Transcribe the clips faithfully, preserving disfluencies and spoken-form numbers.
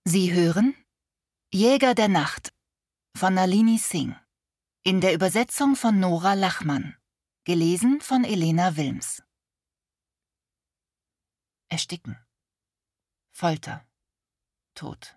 Sie hören Jäger der Nacht von Nalini Singh in der Übersetzung von Nora Lachmann, gelesen von Elena Wilms. Ersticken, Folter, Tod.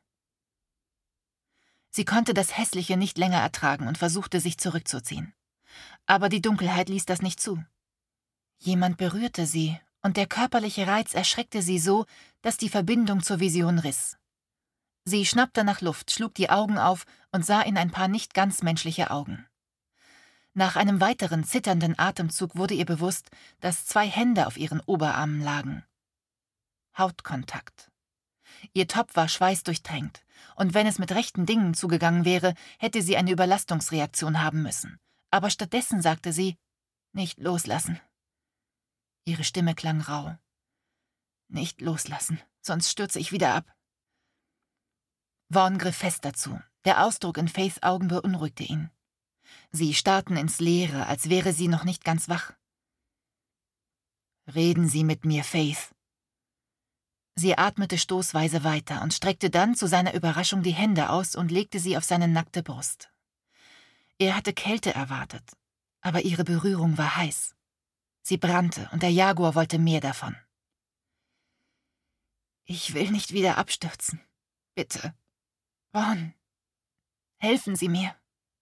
Sie konnte das Hässliche nicht länger ertragen und versuchte, sich zurückzuziehen. Aber die Dunkelheit ließ das nicht zu. Jemand berührte sie, und der körperliche Reiz erschreckte sie so, dass die Verbindung zur Vision riss. Sie schnappte nach Luft, schlug die Augen auf und sah in ein paar nicht ganz menschliche Augen. Nach einem weiteren zitternden Atemzug wurde ihr bewusst, dass zwei Hände auf ihren Oberarmen lagen. Hautkontakt. Ihr Top war schweißdurchtränkt, und wenn es mit rechten Dingen zugegangen wäre, hätte sie eine Überlastungsreaktion haben müssen. Aber stattdessen sagte sie, »Nicht loslassen.« Ihre Stimme klang rau. »Nicht loslassen, sonst stürze ich wieder ab.« Vaughn griff fest dazu. Der Ausdruck in Faiths Augen beunruhigte ihn. Sie starrten ins Leere, als wäre sie noch nicht ganz wach. »Reden Sie mit mir, Faith.« Sie atmete stoßweise weiter und streckte dann zu seiner Überraschung die Hände aus und legte sie auf seine nackte Brust. Er hatte Kälte erwartet, aber ihre Berührung war heiß. Sie brannte, und der Jaguar wollte mehr davon. »Ich will nicht wieder abstürzen. Bitte. Vaughn, helfen Sie mir.«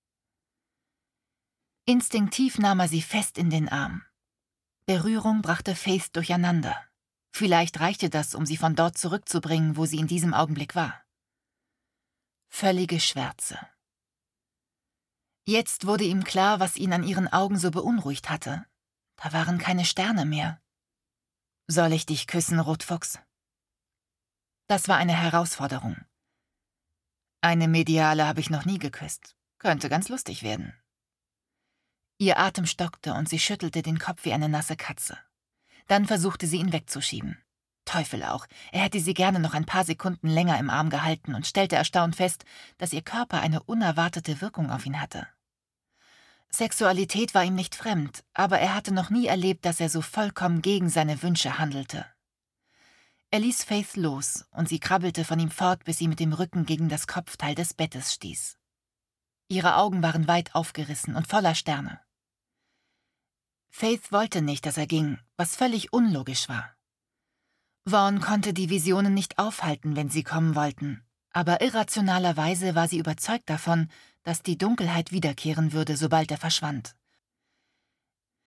Instinktiv nahm er sie fest in den Arm. Berührung brachte Faith durcheinander. Vielleicht reichte das, um sie von dort zurückzubringen, wo sie in diesem Augenblick war. Völlige Schwärze. Jetzt wurde ihm klar, was ihn an ihren Augen so beunruhigt hatte. Da waren keine Sterne mehr. »Soll ich dich küssen, Rotfuchs?« Das war eine Herausforderung. Eine Mediale habe ich noch nie geküsst. Könnte ganz lustig werden. Ihr Atem stockte und sie schüttelte den Kopf wie eine nasse Katze. Dann versuchte sie, ihn wegzuschieben. Teufel auch, er hätte sie gerne noch ein paar Sekunden länger im Arm gehalten und stellte erstaunt fest, dass ihr Körper eine unerwartete Wirkung auf ihn hatte. Sexualität war ihm nicht fremd, aber er hatte noch nie erlebt, dass er so vollkommen gegen seine Wünsche handelte. Er ließ Faith los, und sie krabbelte von ihm fort, bis sie mit dem Rücken gegen das Kopfteil des Bettes stieß. Ihre Augen waren weit aufgerissen und voller Sterne. Faith wollte nicht, dass er ging, was völlig unlogisch war. Vaughn konnte die Visionen nicht aufhalten, wenn sie kommen wollten, aber irrationalerweise war sie überzeugt davon, dass die Dunkelheit wiederkehren würde, sobald er verschwand.